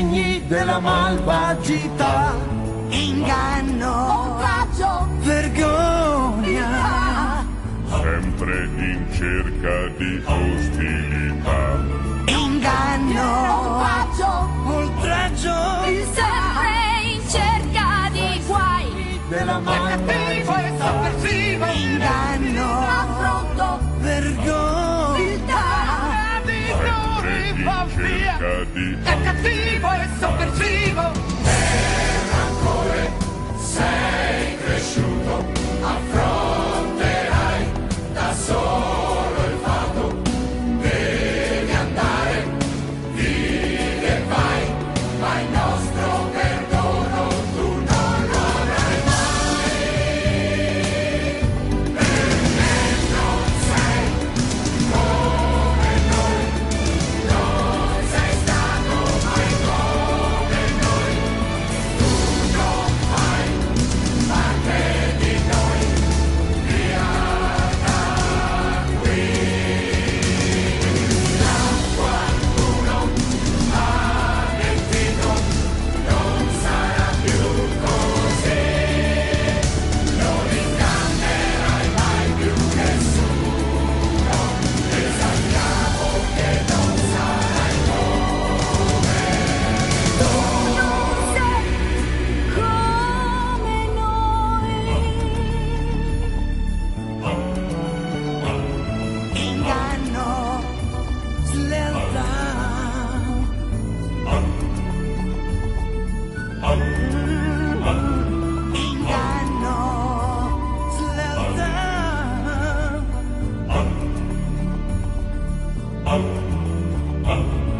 segni della malvagità, inganno, oltraggio, vergogna, sempre in cerca di ostilità, inganno, oltraggio, oltraggio, sempre in cerca di guai, della malvagità, e sopversivo, inganno, affronto, vergogna, di sempre noi in va via, cerca di è cattivo e sopversivo. Sei cresciuto, affronterai da solo il fatto, devi andare, vivi e vai, ma il nostro perdono tu non lo avrai mai. Perché non sei come noi, non sei stato mai come noi, tu non fai parte di noi, via da qui. Qualcuno ha mentito, non sarà più così, non ingannerai mai più nessuno, e sappiamo che non sarai come inganno, slealtà, inganno, slealtà.